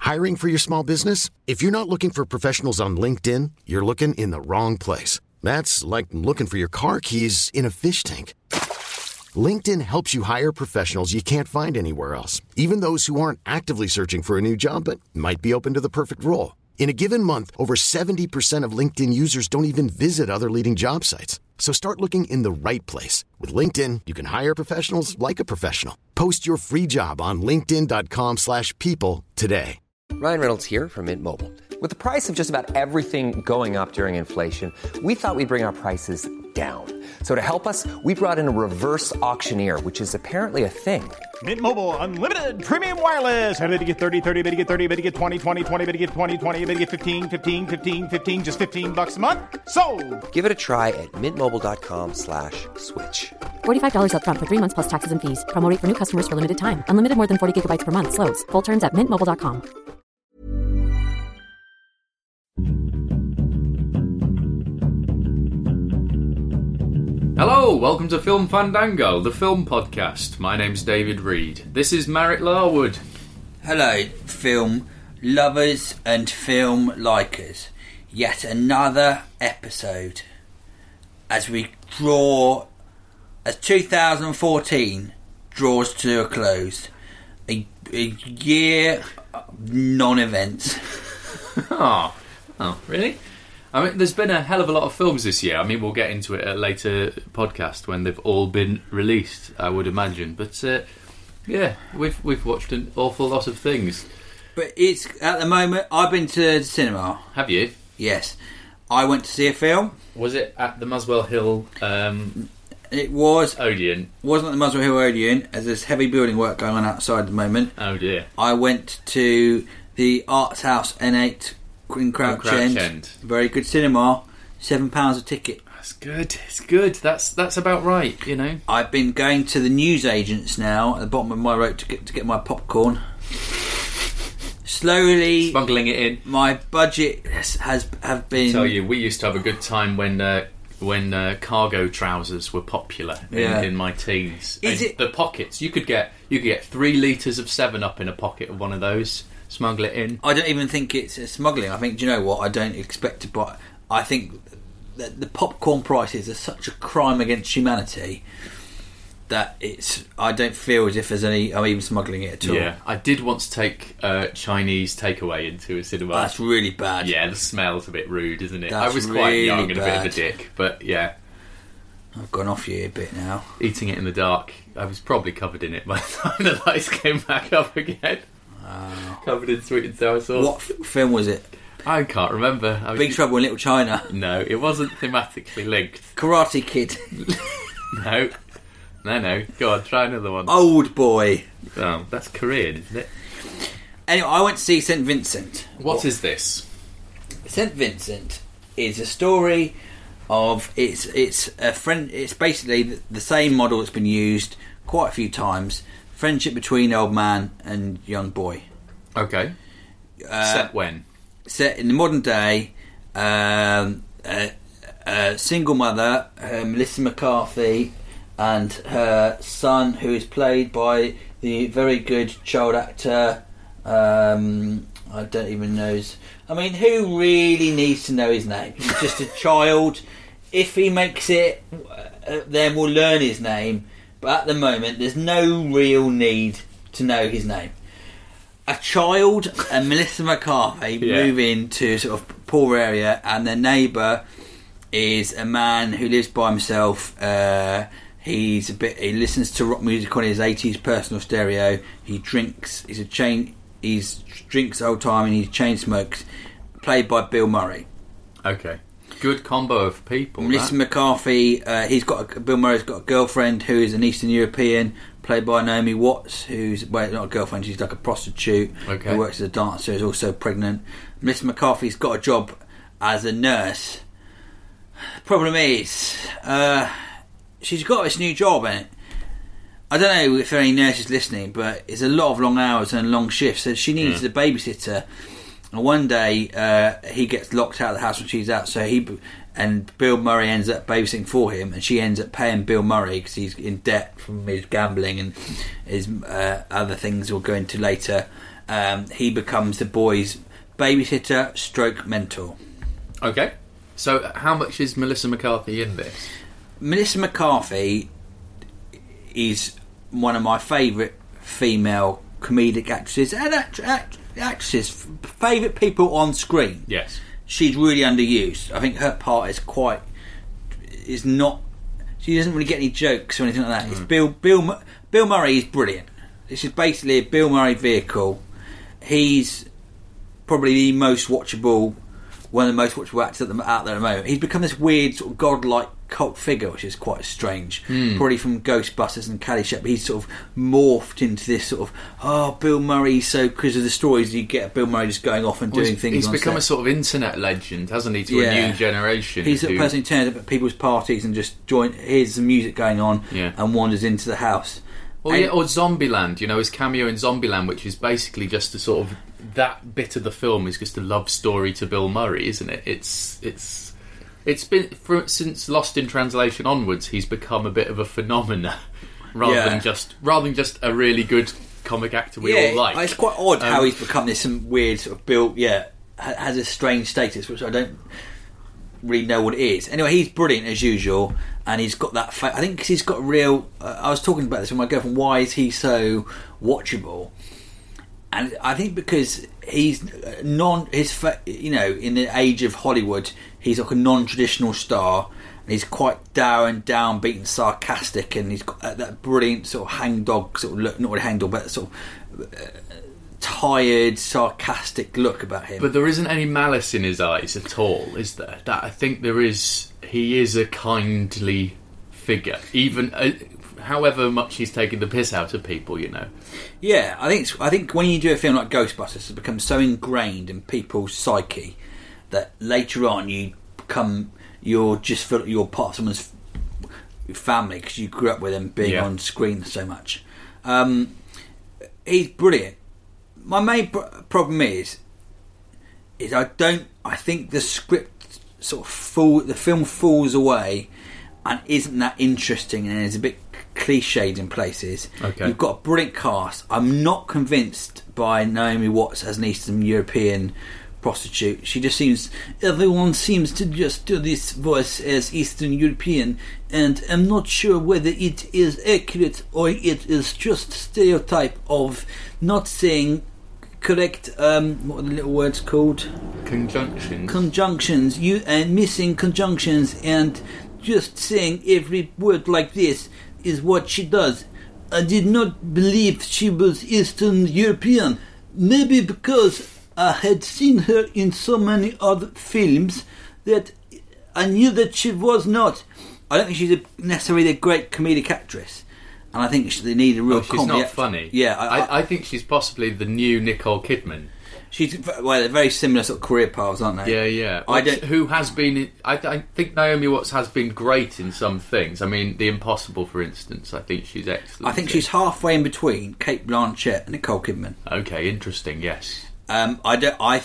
Hiring for your small business? If you're not looking for professionals on LinkedIn, you're looking in the wrong place. That's like looking for your car keys in a fish tank. LinkedIn helps you hire professionals you can't find anywhere else, even those who aren't actively searching for a new job but might be open to the perfect role. In a given month, over 70% of LinkedIn users don't even visit other leading job sites. So start looking in the right place. With LinkedIn, you can hire professionals like a professional. Post your free job on linkedin.com/people today. Ryan Reynolds here from Mint Mobile. With the price of just about everything going up during inflation, we thought we'd bring our prices down. So to help us, we brought in a reverse auctioneer, which is apparently a thing. Mint Mobile Unlimited Premium Wireless. How to get 30, 30, bit to get 30, bit to get 20, 20, 20, bit to get 20, 20, bit to get 15, 15, 15, 15, just $15 a month? Sold! Give it a try at mintmobile.com/switch. $45 up front for 3 months plus taxes and fees. Promo rate for new customers for limited time. Unlimited more than 40 gigabytes per month. Slows full terms at mintmobile.com. Hello, welcome to Film Fandango, the film podcast. My name's David Reed. This is Merritt Larwood. Hello, film lovers and film likers. Yet another episode as we as 2014 draws to a close. A year of non-events. Oh, really? I mean, there's been a hell of a lot of films this year. I mean, we'll get into it at a later podcast when they've all been released, I would imagine. But yeah, we've watched an awful lot of things. But it's at the moment. I've been to the cinema. Have you? Yes, I went to see a film. Was it at the Muswell Hill? It was Odeon. Wasn't at the Muswell Hill Odeon, as there's heavy building work going on outside at the moment. Oh dear. I went to the Arts House N8. In Crouch End. Very good cinema. £7 a ticket. That's good. It's good. That's about right, you know. I've been going to the newsagents now at the bottom of my road to get my popcorn. Slowly smuggling it in. My budget have been. I tell you, we used to have a good time when cargo trousers were popular in my teens. The pockets? You could get 3 litres of 7-Up in a pocket of one of those. Smuggle it in. I don't even think it's smuggling. I think, do you know what? I don't expect to buy. I think that the popcorn prices are such a crime against humanity that I don't feel as if I'm even smuggling it at all. Yeah, I did once take Chinese takeaway into a cinema. That's really bad. Yeah, the smell's a bit rude, isn't it? That's I was quite really young and a bit bad. of a dick, but yeah. I've gone off you a bit now. Eating it in the dark. I was probably covered in it by the time the lights came back up again. Covered in sweet and sour sauce. What film was it? I can't remember. Big Trouble in Little China. No, it wasn't thematically linked. Karate Kid. No. Go on, try another one. Old Boy. Oh, that's Korean, isn't it? Anyway, I went to see St. Vincent. What is this? St. Vincent is a story of it's a friend. It's basically the same model that's been used quite a few times. Friendship between old man and young boy. Okay. Set when? Set in the modern day. Single mother, Melissa McCarthy, and her son, who is played by the very good child actor. I don't even know his. I mean, who really needs to know his name? He's just a child. If he makes it, then we'll learn his name. But at the moment, there's no real need to know his name. A child and Melissa McCarthy move into sort of poor area, and their neighbour is a man who lives by himself. He listens to rock music on his 80s personal stereo. He drinks. He drinks the whole time, and he chain smokes. Played by Bill Murray. Okay. Good combo of people. Melissa McCarthy, Bill Murray's got a girlfriend who is an Eastern European, played by Naomi Watts, who's not a girlfriend, she's like a prostitute who works as a dancer, is also pregnant. Melissa McCarthy's got a job as a nurse. The problem is, she's got this new job, and I don't know if there are any nurses listening, but it's a lot of long hours and long shifts, so she needs a babysitter. And one day he gets locked out of the house when she's out, so Bill Murray ends up babysitting for him, and she ends up paying Bill Murray because he's in debt from his gambling and his other things we'll go into later. he becomes the boy's babysitter stroke mentor. Okay. So how much is Melissa McCarthy in this? Melissa McCarthy is one of my favourite female comedic actresses and actresses, favourite people on screen. Yes. She's really underused. I think her part is not. She doesn't really get any jokes or anything like that. It's Bill Murray is brilliant. This is basically a Bill Murray vehicle. He's probably the most watchable, one of the most watchable actors out there at the moment. He's become this weird sort of godlike cult figure, which is quite strange. Probably from Ghostbusters and Caddyshack, but he's sort of morphed into this sort of Bill Murray. So because of the stories you get, Bill Murray just going off and doing things. He's on become set. a sort of internet legend, hasn't he, to a new generation? He's the person who turns up at people's parties and just hears the music going on and wanders into the house. Or Zombieland, his cameo in Zombieland, which is basically just a sort of, that bit of the film is just a love story to Bill Murray, isn't it? It's been since Lost in Translation onwards, he's become a bit of a phenomenon rather than just a really good comic actor we all like. It's quite odd how he's become this some weird sort of Bill. Has a strange status which I don't really know what it is. Anyway, he's brilliant as usual, and he's got that. I think 'cause he's got real. I was talking about this with my girlfriend. Why is he so watchable? And I think because he's in the age of Hollywood, he's like a non-traditional star, and he's quite downbeat and sarcastic, and he's got that brilliant sort of hangdog sort of look, not really hangdog, but sort of tired, sarcastic look about him. But there isn't any malice in his eyes at all, is there? That I think there is. He is a kindly figure, even. However much he's taking the piss out of people, Yeah, I think when you do a film like Ghostbusters, it becomes so ingrained in people's psyche that later on you're part of someone's family because you grew up with him being on screen so much. He's brilliant. My main problem is I think the script the film falls away and isn't that interesting, and is a bit cliched in places. Okay. You've got a brilliant cast. I'm not convinced by Naomi Watts as an Eastern European prostitute. She just everyone seems to just do this voice as Eastern European, and I'm not sure whether it is accurate or it is just stereotype of not saying correct, what are the little words called? Conjunctions. And missing conjunctions, and just saying every word like this is what she does. I did not believe she was Eastern European. Maybe because I had seen her in so many other films that I knew that she was not. I don't think she's necessarily a great comedic actress, and I think they need a real she's comedy. Not funny. Yeah, I think she's possibly the new Nicole Kidman. They're very similar sort of career paths, aren't they? Yeah. Who has been? I think Naomi Watts has been great in some things. I mean, The Impossible, for instance. I think she's excellent. I think she's halfway in between Cate Blanchett and Nicole Kidman. Okay, interesting. Yes. I don't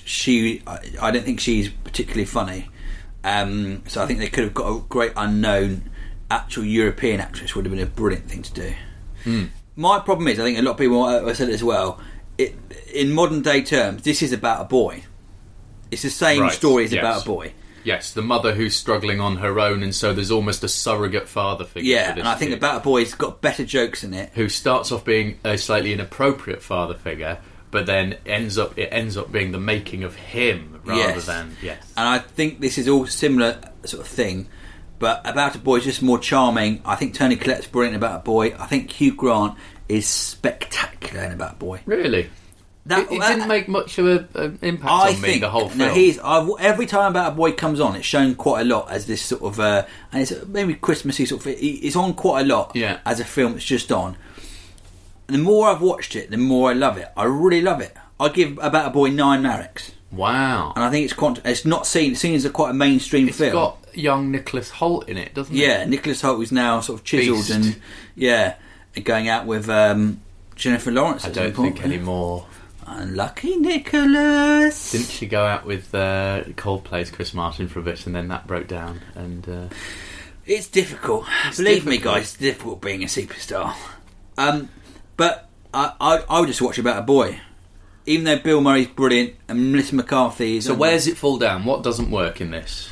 think she's particularly funny. So I think they could have got a great unknown actual European actress. Would have been a brilliant thing to do. My problem is, I think a lot of people have said it as well. In modern day terms, this is about a boy. It's the same story as about a boy. Yes, the mother who's struggling on her own, and so there's almost a surrogate father figure. Yeah, for this and I think About a Boy's got better jokes in it. Who starts off being a slightly inappropriate father figure, but then it ends up being the making of him rather than And I think this is all similar sort of thing, but About a Boy is just more charming. I think Toni Collette's brilliant in About a Boy. I think Hugh Grant is spectacular in About a Boy. Really? It didn't make much of an impact on me, the whole film. Every time About a Boy comes on, it's shown quite a lot as this sort of, and it's maybe Christmassy sort of. It's on quite a lot as a film. It's just on. And the more I've watched it, the more I love it. I really love it. I give About a Boy 9 Mareks. Wow! And I think it's not seen as quite a mainstream film. It's got young Nicholas Hoult in it, doesn't it? Yeah, Nicholas Hoult is now sort of chiselled and going out with Jennifer Lawrence. I don't think anymore. Unlucky Nicholas. Didn't she go out with Coldplay's Chris Martin for a bit, and then that broke down? And it's difficult. Believe me, guys, it's difficult being a superstar. But I would just watch About a Boy. even though Bill Murray's brilliant and Melissa McCarthy is... So where's it fall down? What doesn't work in this?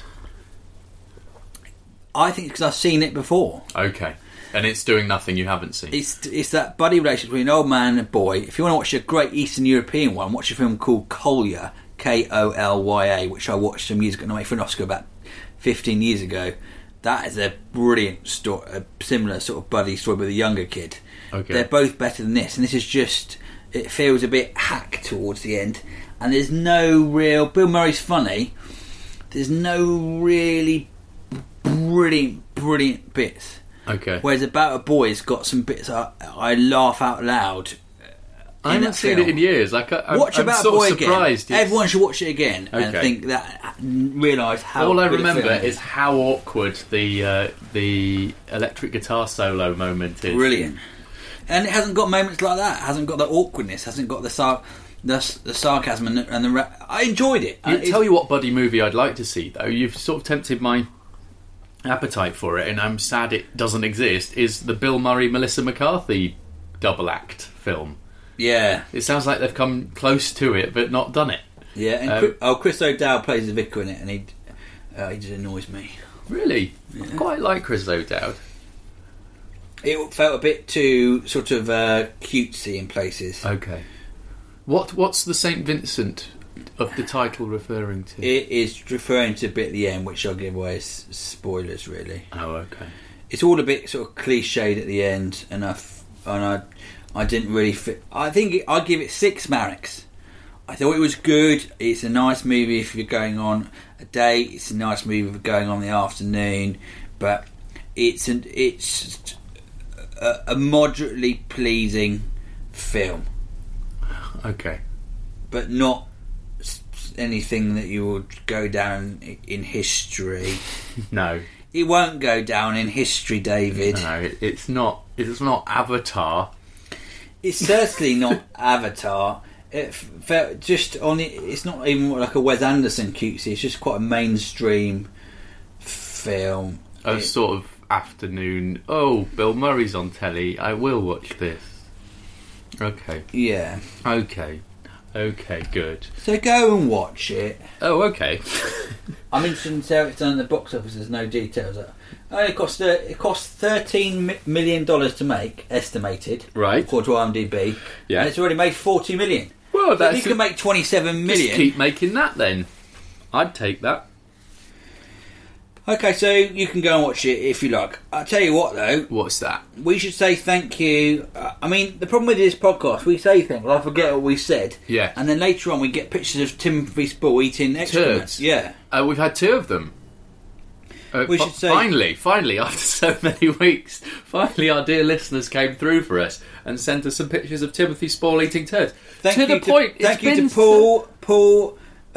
I think it's because I've seen it before. Okay. And it's doing nothing you haven't seen. It's that buddy relationship between an old man and a boy. If you want to watch a great Eastern European one, watch a film called Kolya, Kolya, which I watched some years ago, nominated for an Oscar about 15 years ago. That is a brilliant story, a similar sort of buddy story with a younger kid. Okay. They're both better than this, and this is just... It feels a bit hack towards the end, and there's no real... Bill Murray's funny. There's no really brilliant bits. Okay. Whereas About a Boy's got some bits I laugh out loud. I haven't seen it in years. Like, watch I'm About a sort Boy of surprised. again. Everyone should watch it again and Okay. think that, realise how. All I good a remember film it is how awkward the electric guitar solo moment is. brilliant, and it hasn't got moments like that. It hasn't got the awkwardness. Hasn't got the sarcasm and the. I enjoyed it. I tell you what buddy movie I'd like to see, though. You've sort of tempted my appetite for it, and I'm sad it doesn't exist. Is the Bill Murray Melissa McCarthy double act film? Yeah, It sounds like they've come close to it, but not done it. yeah. And Chris O'Dowd plays the vicar in it, and he just annoys me. Really, I quite like Chris O'Dowd. It felt a bit too sort of cutesy in places. Okay. What's the St. Vincent of the title referring to? It is referring to a bit at the end, which I'll give away as spoilers, really. Oh, okay. It's all a bit sort of cliched at the end, and I didn't really fit. I think I'd give it 6 Mareks. I thought it was good. It's a nice movie if you're going on a date. It's a nice movie if you're going on the afternoon, but it's a moderately pleasing film, Okay. but not anything that you would go down in history. No. It won't go down in history, David. No, it's not. It's not Avatar. It's certainly not Avatar. It felt just on it. It's not even like a Wes Anderson cutesy. It's just quite a mainstream film. A sort of afternoon. Oh, Bill Murray's on telly. I will watch this. Okay. Yeah. Okay. Okay. Good. So go and watch it. Oh, okay. I'm interested in how it's done in the box office. There's no details. It cost $13 million to make, estimated. Right. According to IMDb. Yeah. And it's already made $40 million. Well, So if you can make $27 Just million. keep making that then. I'd take that. Okay, so you can go and watch it if you like. I'll tell you what, though. What's that? We should say thank you. I mean, the problem with this podcast, we say things, I forget what we said. Yeah. And then later on we get pictures of Timothy Spall eating excrement. Turds. Yeah. We've had 2 of them. We should say- Finally, after so many weeks, finally our dear listeners came through for us and sent us some pictures of Timothy Spall eating turds. Thank to you the point. Thank you to Paul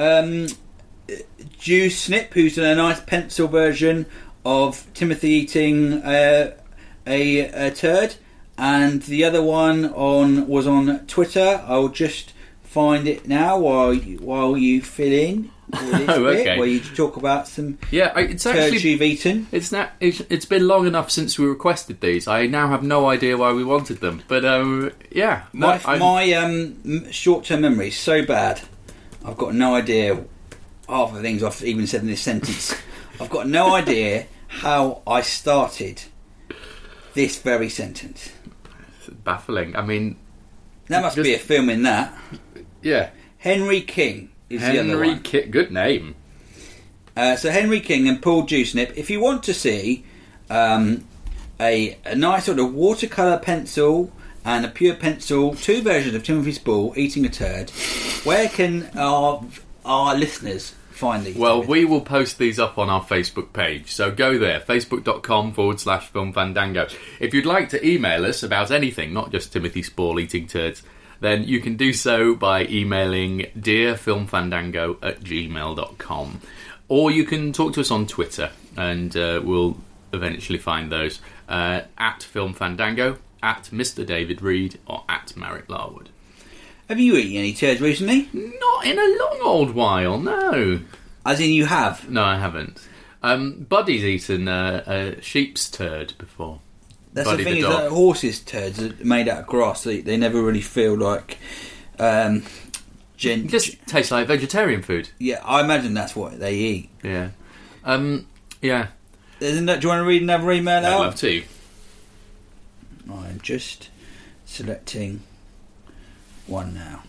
Juice Snip, who's done a nice pencil version of Timothy eating a turd, and the other one was on Twitter. I'll just find it now while you fill in. Oh, okay. Where you talk about some it's turds actually you've eaten. it's been long enough since we requested these. I now have no idea why we wanted them, but yeah. My short-term memory is so bad. I've got no idea half the things I've even said in this sentence. I've got no idea how I started this very sentence. It's baffling. I mean, There must be a film in that. yeah. Henry King is the other Henry one. King, good name. So Henry King and Paul Juicenip. If you want to see a nice sort of watercolour pencil and a pure pencil, 2 versions of Timothy Spall eating a turd, where can our listeners find these? Well, David? we will post these up on our Facebook page, so go there, facebook.com/filmfandango. If you'd like to email us about anything, not just Timothy Spall eating turds, then you can do so by emailing dearfilmfandango@gmail.com. Or you can talk to us on Twitter, and we'll eventually find those, at filmfandango, at Mr. David Reed, or at Marek Larwood. Have you eaten any turds recently? Not in a long old while, no. As in you have? No, I haven't. Buddy's eaten a sheep's turd before. That's Buddy the thing, the is dog. that horses' turds are made out of grass. They never really feel like It just tastes like vegetarian food. Yeah, I imagine that's what they eat. Yeah. Yeah. Do you want to read another email out? I'd love to. I'm just selecting one now.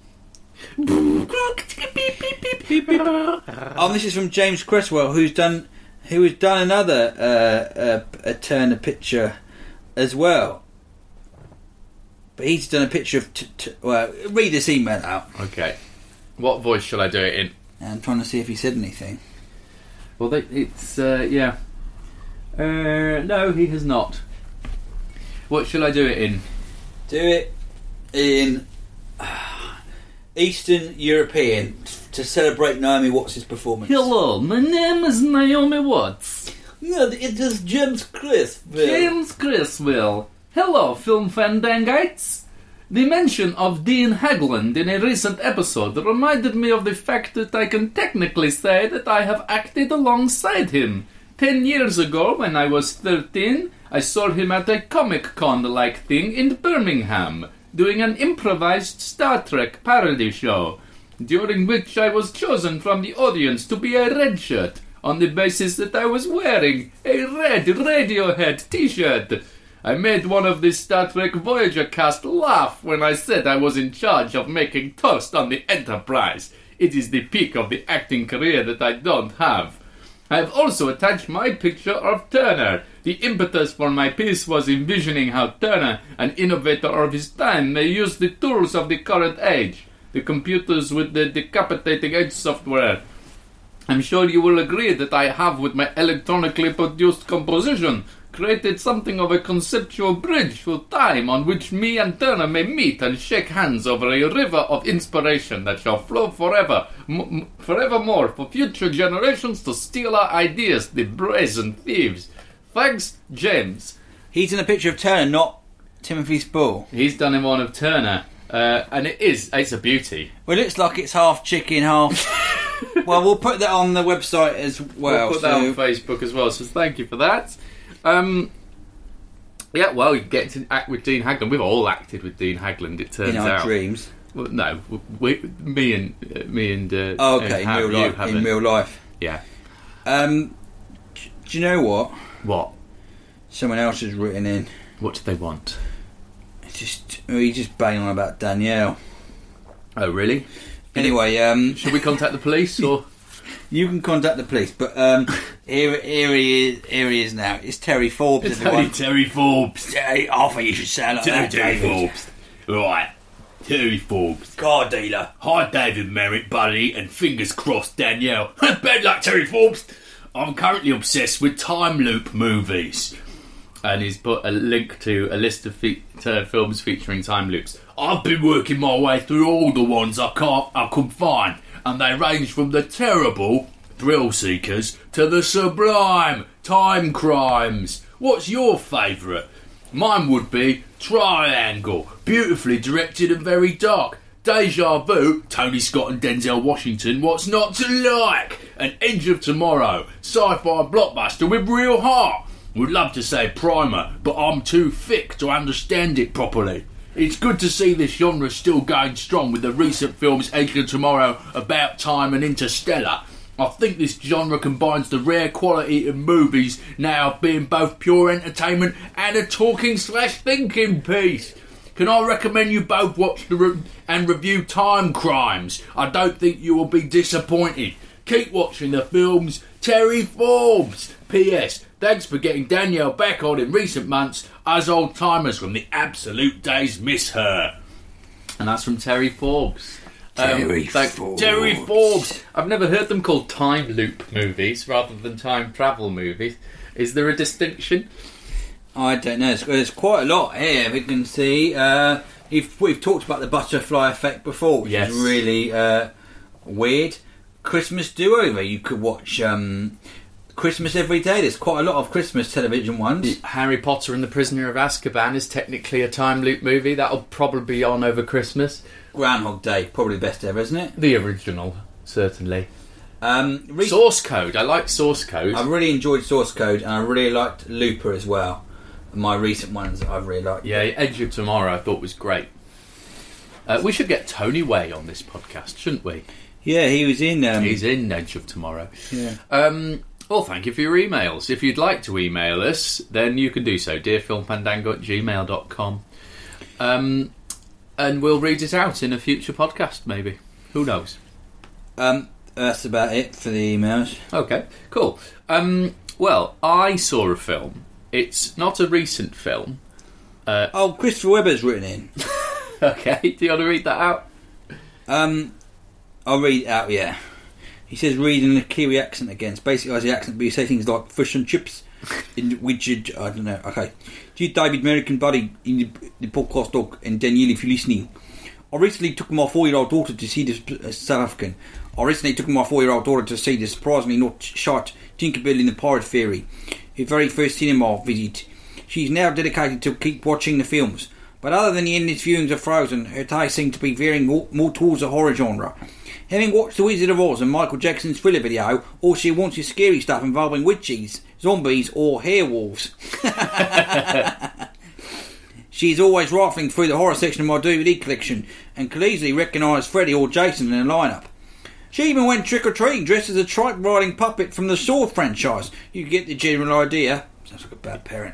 Oh, this is from James Cresswell, who has done another a Turner picture as well. But he's done a picture of... well, read this email out. Okay. What voice shall I do it in? I'm trying to see if he said anything. Well, it's... yeah. No, he has not. What shall I do it in? Do it in Eastern European to celebrate Naomi Watts' performance. Hello, my name is Naomi Watts. No, it is James Criswell. James Criswell. Hello, film fandangites. The mention of Dean Haglund in a recent episode reminded me of the fact that I can technically say that I have acted alongside him. 10 years ago, when I was 13, I saw him at a Comic-Con-like thing in Birmingham, doing an improvised Star Trek parody show, during which I was chosen from the audience to be a red shirt, on the basis that I was wearing a red Radiohead t-shirt. I made one of the Star Trek Voyager cast laugh when I said I was in charge of making toast on the Enterprise. It is the peak of the acting career that I don't have. I have also attached my picture of Turner. The impetus for my piece was envisioning how Turner, an innovator of his time, may use the tools of the current age, the computers with the decapitating edge software. I'm sure you will agree that I have, with my electronically produced composition, created something of a conceptual bridge through time on which me and Turner may meet and shake hands over a river of inspiration that shall flow forevermore for future generations to steal our ideas, the brazen thieves. Thanks, James. He's in a picture of Turner, not Timothy Spall. He's done in one of Turner, and it's a beauty. Well, it looks like it's half chicken, half... Well, we'll put that on the website as well. We'll put that on Facebook as well, so thank you for that. Yeah, well, you get to act with Dean Haglund. We've all acted with Dean Haglund, it turns out. In our dreams. Well, no, me and okay, and in real life. Yeah. Do you know what? What? Someone else has written in. What do they want? He's just banging on about Danielle. Oh, really? Anyway, should we contact the police or? You can contact the police, but here he is now. It's Terry Forbes. It's only Terry Forbes. I think you should sound like that, Terry David. Forbes. Right. Terry Forbes. Car dealer. Hi, David Merritt, buddy, and fingers crossed, Danielle. Bad luck, Terry Forbes. I'm currently obsessed with time loop movies. And he's put a link to a list of films featuring time loops. I've been working my way through all the ones I could find, and they range from the terrible Thrill Seekers to the sublime Time Crimes. What's your favourite? Mine would be Triangle, beautifully directed and very dark. Deja Vu, Tony Scott and Denzel Washington, what's not to like? An Edge of Tomorrow, sci-fi blockbuster with real heart. Would love to say Primer, but I'm too thick to understand it properly. It's good to see this genre still going strong with the recent films Edge of Tomorrow, About Time and Interstellar. I think this genre combines the rare quality of movies now being both pure entertainment and a talking/thinking piece. Can I recommend you both watch and review Time Crimes? I don't think you will be disappointed. Keep watching the films. Terry Forbes. P.S. Thanks for getting Danielle back on in recent months. Us old timers from the absolute days miss her. And that's from Terry Forbes. Terry Forbes. Terry Forbes. I've never heard them called time loop movies rather than time travel movies. Is there a distinction? I don't know. There's quite a lot here. We can see. We've talked about the butterfly effect before, which is really weird. Christmas do-over. You could watch Christmas every day. There's quite a lot of Christmas television ones. Harry Potter and the Prisoner of Azkaban is technically a time loop movie. That'll probably be on over Christmas. Groundhog Day, probably best ever, isn't it? The original, certainly. Source Code. I like Source Code. I really enjoyed Source Code, and I really liked Looper as well. My recent ones I've really liked. Yeah, Edge of Tomorrow I thought was great. We should get Tony Way on this podcast, shouldn't we? Yeah, he was in... He's in Edge of Tomorrow. Yeah. Well, thank you for your emails. If you'd like to email us, then you can do so. dearfilmfandango@gmail.com. And we'll read it out in a future podcast, maybe. Who knows? That's about it for the emails. Okay, cool. Well, I saw a film. It's not a recent film. Christopher Webber's written in. Okay, do you want to read that out? I'll read it out, yeah. He says, reading the Kiwi accent again. It's basically as the accent, but you say things like fish and chips, in which I don't know. Okay. Dear David, American buddy, in the podcast dog, and Danielle, if you're listening. I recently took my 4-year-old daughter to see this South African. I recently took my 4-year-old daughter to see the surprisingly not shot Tinkerbell in the Pirate Fairy. Her very first cinema visit. She's now dedicated to keep watching the films. But other than the endless viewings of Frozen, her taste seems to be veering more towards the horror genre. Having watched The Wizard of Oz and Michael Jackson's Thriller video, all she wants is scary stuff involving witches, zombies or werewolves. She's always rifling through the horror section of my DVD collection and could easily recognise Freddy or Jason in the lineup. She even went trick-or-treating dressed as a tripe-riding puppet from the Saw franchise. You get the general idea. Sounds like a bad parent.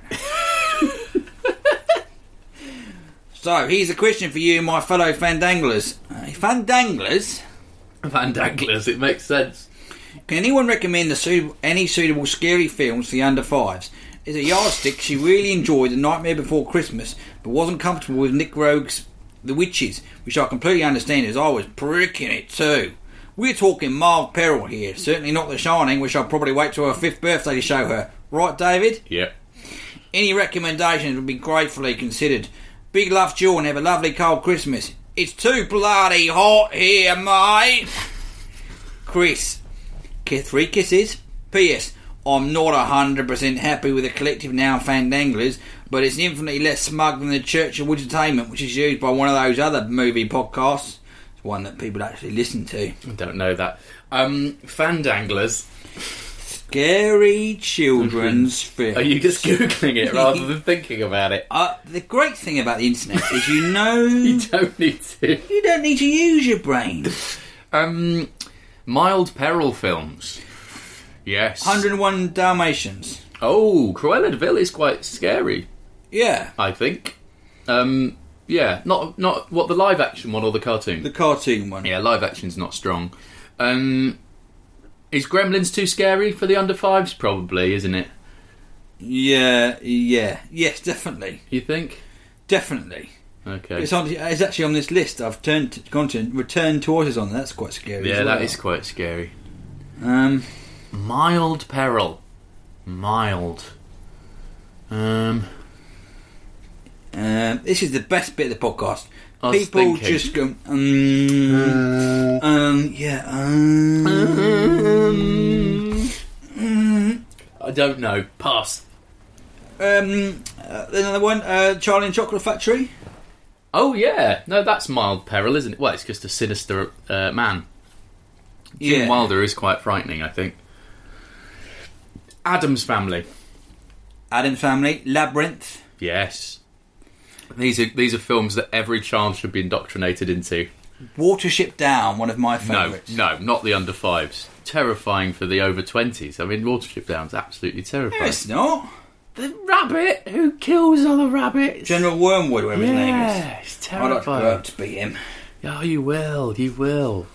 So, here's a question for you, my fellow Fandanglers. Fandanglers? Fandanglers, it makes sense. Can anyone recommend any suitable scary films for the under fives? As a yardstick, she really enjoyed The Nightmare Before Christmas, but wasn't comfortable with Nick Rogue's The Witches, which I completely understand as I was pricking it too. We're talking mild peril here, certainly not The Shining, which I'll probably wait till her 5th birthday to show her. Right, David? Yep. Any recommendations would be gratefully considered. Big love to you and have a lovely cold Christmas. It's too bloody hot here, mate. Chris. 3 kisses. P.S. I'm not 100% happy with the collective noun Fandanglers, but it's infinitely less smug than the Church of Entertainment, which is used by one of those other movie podcasts. It's one that people actually listen to. I don't know that. Fandanglers. Scary children's film. Are you just Googling it rather than thinking about it? The great thing about the internet is you know... You don't need to. You don't need to use your brain. Mild peril films. Yes. 101 Dalmatians. Oh, Cruella de Vil is quite scary. Yeah. I think. Yeah, not what, the live action one or the cartoon? The cartoon one. Yeah, live action's not strong. Is Gremlins too scary for the under fives? Probably, isn't it? Yeah. Yes, definitely. You think? Definitely. Okay. It's actually on this list. I've gone to Return to Oz is on. That's quite scary. Yeah, as well. that is quite scary. Mild peril. Mild. This is the best bit of the podcast. People just go, I don't know. Pass. Another one, Charlie and Chocolate Factory. Oh yeah, no, that's mild peril, isn't it? Well, it's just a sinister man. Gene Wilder is quite frightening, I think. Addams Family. Labyrinth. Yes. These are films that every child should be indoctrinated into. Watership Down, one of my favourites. No, not the under fives. Terrifying for the over 20s. I mean, Watership Down's absolutely terrifying. No, it's not. The rabbit who kills other rabbits. General Wormwood, whatever his name is. Yeah, it's terrifying. I'd like to grow up to be him. Oh, you will.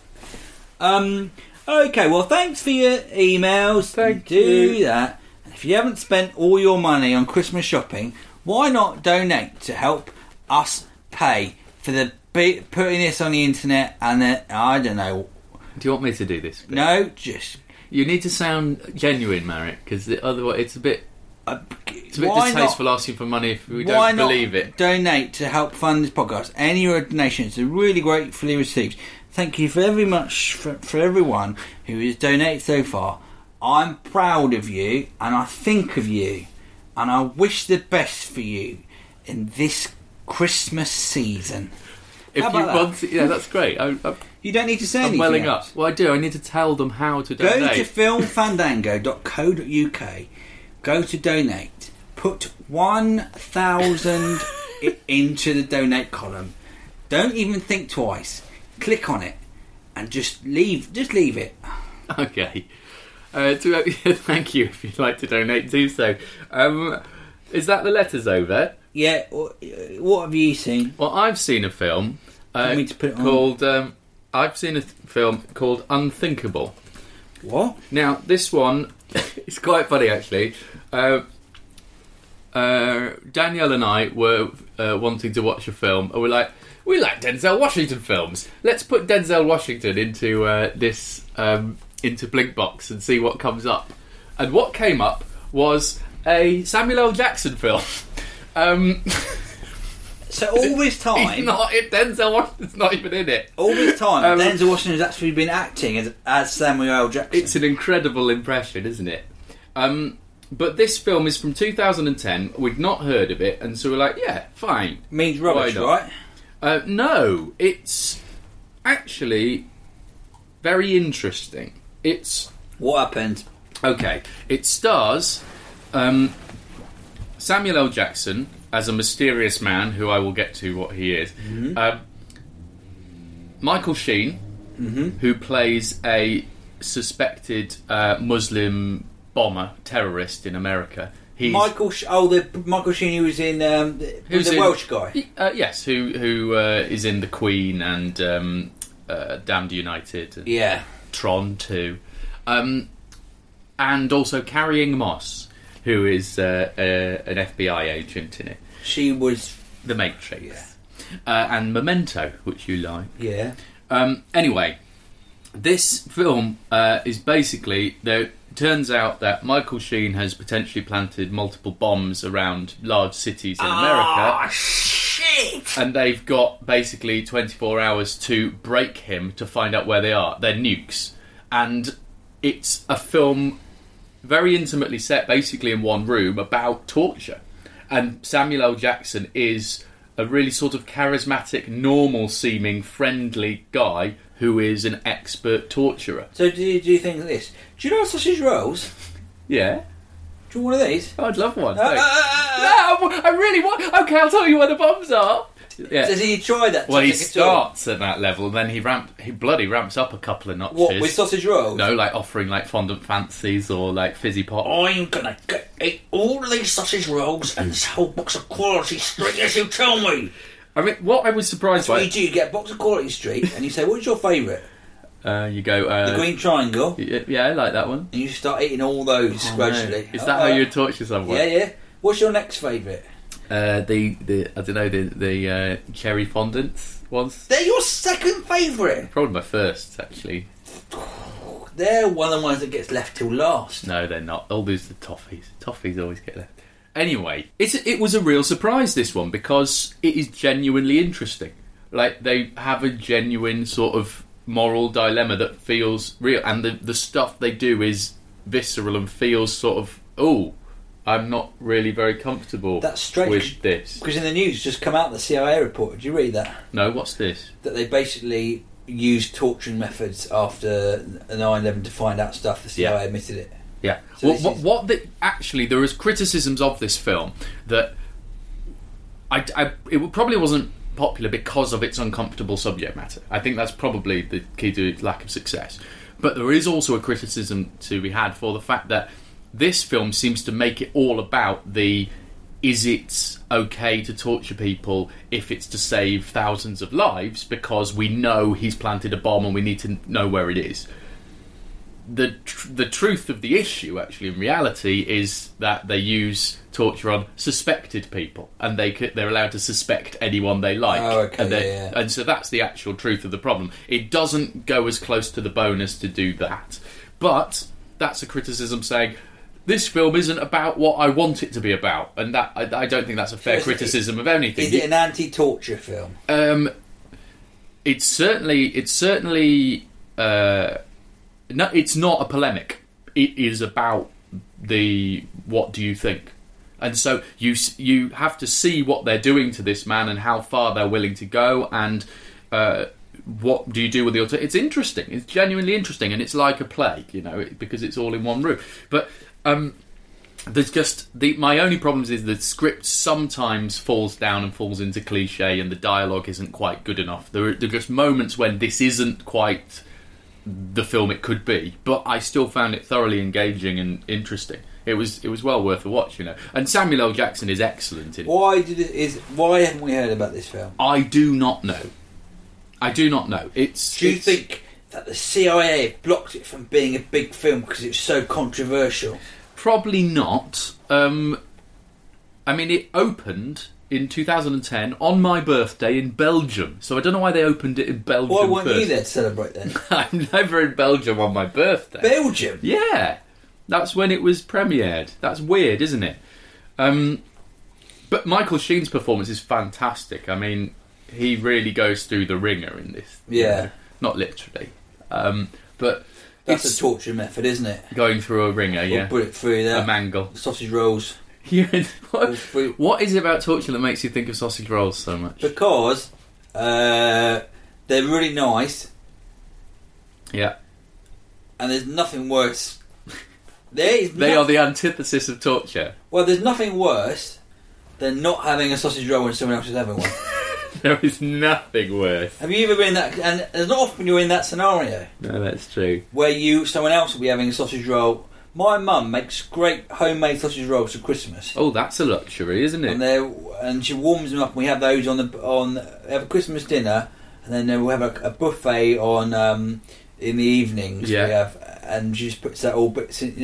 Okay, well, thanks for your emails. Thank you. you. That. And if you haven't spent all your money on Christmas shopping, why not donate to help us pay for the putting this on the internet and I don't know. Do you want me to do this? No, just... You need to sound genuine, Marek, because otherwise it's a bit... It's a bit why distasteful not, asking for money if we why don't not believe it. Donate to help fund this podcast. Any of your donations are really gratefully received. Thank you very much for everyone who has donated so far. I'm proud of you, and I think of you, and I wish the best for you in this Christmas season. If How you about want that? To, yeah, that's great. You don't need to say I'm anything welling else. up. Well, I do. I need to tell them how to Go donate. to filmfandango.co.uk. Go to donate. Put 1,000 into the donate column. Don't even think twice. Click on it and just leave it. Okay. Thank you if you'd like to donate, do so. Is that the letters over? Yeah. What have you seen? Well, I've seen a film me to put it on? called. I've seen a film called Unthinkable. What? Now, this one is quite funny, actually. Danielle and I were wanting to watch a film, and we like Denzel Washington films. Let's put Denzel Washington into this into Blinkbox and see what comes up. And what came up was a Samuel L. Jackson film. So all this time, he's not in Denzel Washington's not even in it. All this time, Denzel Washington has actually been acting as Samuel L. Jackson. It's an incredible impression, isn't it? But this film is from 2010. We'd not heard of it, and so we're like, yeah, fine. Means rubbish, right? No, it's actually very interesting. What happened? Okay, it stars Samuel L. Jackson as a mysterious man, who I will get to what he is. Mm-hmm. Michael Sheen, who plays a suspected Muslim bomber terrorist in America. Michael Sheen who was in the Welsh guy. Yes, who is in The Queen and Damned United. And Tron 2, and also Carrying Moss, who is an FBI agent in it. She was The Matrix, and Memento, which you like. Yeah. Anyway, this film is basically there. Turns out that Michael Sheen has potentially planted multiple bombs around large cities in America. Oh, shit! And they've got basically 24 hours to break him to find out where they are. They're nukes. And it's a film very intimately set basically in one room about torture. And Samuel L. Jackson is a really sort of charismatic, normal-seeming, friendly guy who is an expert torturer. So do you think of this? Do you know sausage rolls? Yeah. Do you want one of these? I'd love one. No, I really want... Okay, I'll tell you where the bombs are. Yeah. Does he try that? Well, he starts at that level, and then he bloody ramps up a couple of notches. What, with sausage rolls? No, like offering like fondant fancies or like fizzy pop. I'm gonna eat all of these sausage rolls and this whole box of Quality Street, as you tell me. I mean, what I was surprised by... That's what you do, you get a box of Quality Street and you say, what's your favourite? You go... the Green Triangle. Yeah, I like that one. And you start eating all those gradually. No. Is that how you torture someone? Yeah. What's your next favourite? The I don't know, the cherry fondants ones. They're your second favourite? Probably my first, actually. They're one of the ones that gets left till last. No, they're not. All these the toffees. Toffees always get left. Anyway, it was a real surprise, this one, because it is genuinely interesting. Like, they have a genuine sort of moral dilemma that feels real, and the stuff they do is visceral and feels sort of, I'm not really very comfortable with this. Because in the news just come out the CIA report. Did you read that? No, what's this? That they basically used torturing methods after 9/11 to find out stuff. The CIA admitted it. Yeah. So actually, there is criticisms of this film that it probably wasn't popular because of its uncomfortable subject matter. I think that's probably the key to its lack of success. But there is also a criticism to be had for the fact that this film seems to make it all about is it okay to torture people if it's to save thousands of lives, because we know he's planted a bomb and we need to know where it is. The truth of the issue, actually, in reality, is that they use torture on suspected people, and they're allowed to suspect anyone they like. Oh, okay, and so that's the actual truth of the problem. It doesn't go as close to the bone as to do that. But that's a criticism saying, this film isn't about what I want it to be about, and that I don't think that's a fair criticism of anything. Is it an anti-torture film? It's certainly. No, it's not a polemic. It is about what do you think, and so you have to see what they're doing to this man and how far they're willing to go, and what do you do with the alternative. It's interesting. It's genuinely interesting, and it's like a play, because it's all in one room. But there's just my only problems is the script sometimes falls down and falls into cliche, and the dialogue isn't quite good enough. There are just moments when this isn't quite the film it could be, but I still found it thoroughly engaging and interesting. It was well worth a watch, you know. And Samuel L. Jackson is excellent in it. Why haven't we heard about this film? I do not know. Do you think that the CIA blocked it from being a big film because it was so controversial? Probably not. I mean, it opened in 2010 on my birthday in Belgium, so I don't know why they opened it in Belgium. Why weren't first. you there to celebrate then? I'm never in Belgium on my birthday. Belgium? Yeah, that's when it was premiered. That's weird, isn't it? But Michael Sheen's performance is fantastic. I mean, he really goes through the ringer in this. Yeah. You know? Not literally. But that's a torture method, isn't it? Going through a ringer, yeah. We'll put it through there. A mangle. Sausage rolls. Yeah. What is it about torture that makes you think of sausage rolls so much? Because they're really nice. Yeah. And there's nothing worse. They are the antithesis of torture. Well, there's nothing worse than not having a sausage roll when someone else is having one. There is nothing worse. Have you ever been in that? And there's not often you're in that scenario. No, that's true. Where someone else will be having a sausage roll. My mum makes great homemade sausage rolls for Christmas. Oh, that's a luxury, isn't it? And she warms them up. And we have those have a Christmas dinner, and then we'll have a buffet on in the evenings. Yeah. We have, and she just puts that all bits in,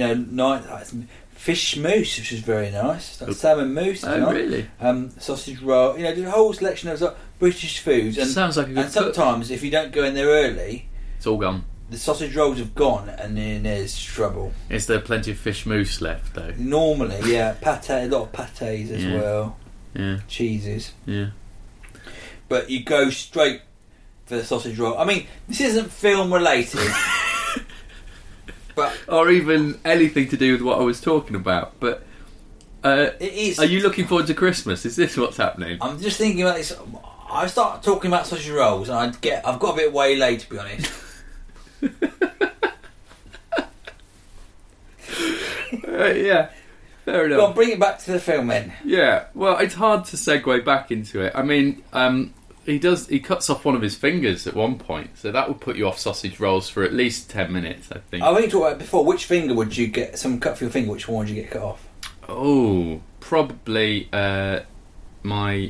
fish mousse, which is very nice. Like salmon mousse. Oh, really? Sausage roll. There's a whole selection of British foods. And sounds like a good And sometimes, if you don't go in there early, it's all gone. The sausage rolls have gone, and then there's trouble. Is there plenty of fish mousse left, though? Normally, yeah. A lot of pâtés as well. Yeah. Cheeses. Yeah. But you go straight for the sausage roll. I mean, this isn't film related. But or even anything to do with what I was talking about. But it is. Are you looking forward to Christmas? Is this what's happening? I'm just thinking about this. I start talking about sausage rolls, and I've got a bit waylaid, to be honest. Yeah, fair enough. Go on, bring it back to the film then. Yeah, well, it's hard to segue back into it. I mean, he cuts off one of his fingers at one point, so that would put you off sausage rolls for at least 10 minutes, I think. I think you talked about it before. Which finger would you get? Someone cut for your finger. Which one would you get cut off? Oh, probably my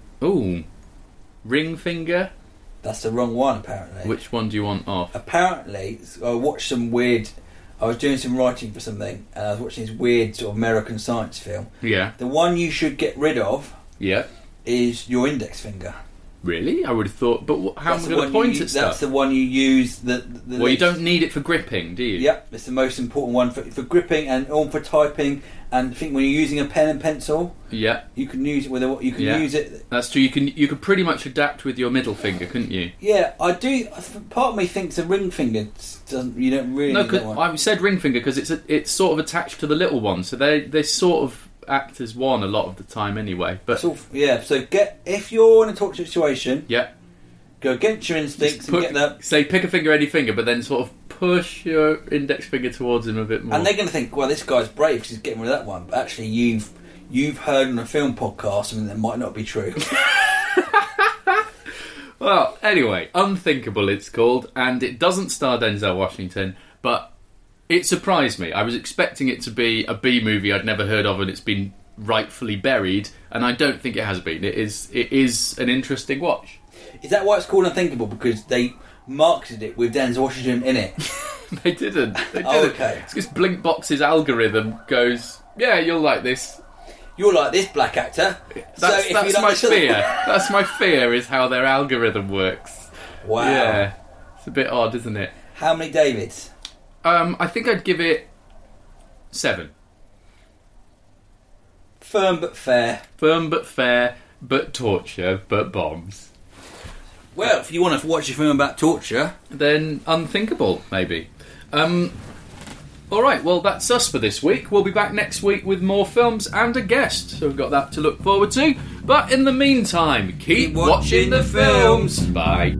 ring finger. That's the wrong one, apparently. Which one do you want off? Apparently, I watched some weird. I was doing some writing for something, and I was watching this weird sort of American science film. Yeah. The one you should get rid of. Yeah. Is your index finger. Really? I would have thought. But how am I going to point at stuff? That's the one you use. Well, you don't need it for gripping, do you? Yep, it's the most important one for gripping and all for typing. And I think when you're using a pen and pencil, yeah, you can use it with you can use it. That's true. You could pretty much adapt with your middle finger, couldn't you? Yeah, I do. Part of me thinks a ring finger doesn't. You don't really. No, cause I said ring finger because it's sort of attached to the little one, so they sort of act as one a lot of the time anyway. But so if you're in a torture situation, yeah, go against your instincts and get that. Say pick a finger, any finger, but then sort of push your index finger towards him a bit more. And they're going to think, well, this guy's brave because he's getting rid of that one. But actually, you've heard on a film podcast something that might not be true. Well, anyway, Unthinkable it's called, and it doesn't star Denzel Washington, but it surprised me. I was expecting it to be a B movie I'd never heard of, and it's been rightfully buried, and I don't think it has been. It is an interesting watch. Is that why it's called Unthinkable? Because they marketed it with Denzel Washington in it? They didn't. Oh, okay. It's because Blinkbox's algorithm goes, yeah, you'll like this. You'll like this black actor. That's my fear. That's my fear, is how their algorithm works. Wow. Yeah. It's a bit odd, isn't it? How many Davids? I think I'd give it 7. Firm but fair. Firm but fair, but torture, but bombs. Well, if you want to watch a film about torture, then Unthinkable, maybe. Alright, well, that's us for this week. We'll be back next week with more films and a guest, so we've got that to look forward to. But in the meantime, keep watching the films. Bye.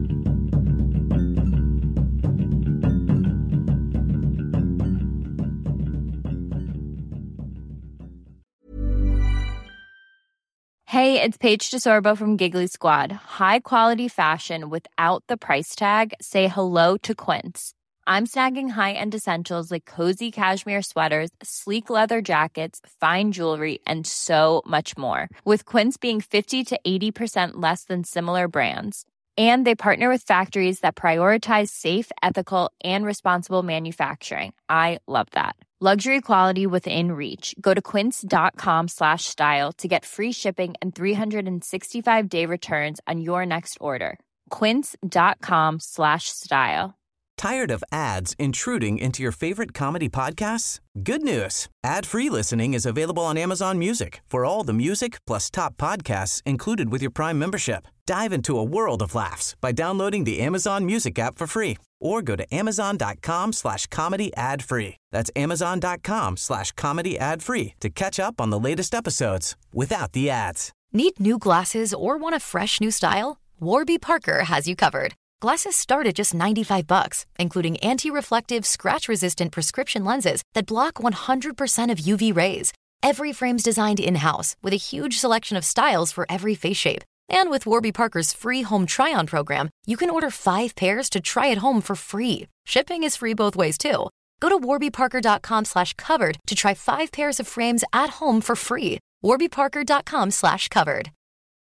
Hey, it's Paige DeSorbo from Giggly Squad. High quality fashion without the price tag. Say hello to Quince. I'm snagging high-end essentials like cozy cashmere sweaters, sleek leather jackets, fine jewelry, and so much more. With Quince being 50 to 80% less than similar brands. And they partner with factories that prioritize safe, ethical, and responsible manufacturing. I love that. Luxury quality within reach. Go to quince.com/style to get free shipping and 365-day returns on your next order. Quince.com/style. Tired of ads intruding into your favorite comedy podcasts? Good news. Ad-free listening is available on Amazon Music for all the music plus top podcasts included with your Prime membership. Dive into a world of laughs by downloading the Amazon Music app for free or go to amazon.com/comedy ad-free. That's amazon.com/comedy ad-free to catch up on the latest episodes without the ads. Need new glasses or want a fresh new style? Warby Parker has you covered. Glasses start at just $95, including anti-reflective, scratch-resistant prescription lenses that block 100% of UV rays. Every frame's designed in-house with a huge selection of styles for every face shape. And with Warby Parker's free home try-on program, you can order 5 pairs to try at home for free. Shipping is free both ways, too. Go to warbyparker.com/covered to try 5 pairs of frames at home for free. warbyparker.com/covered.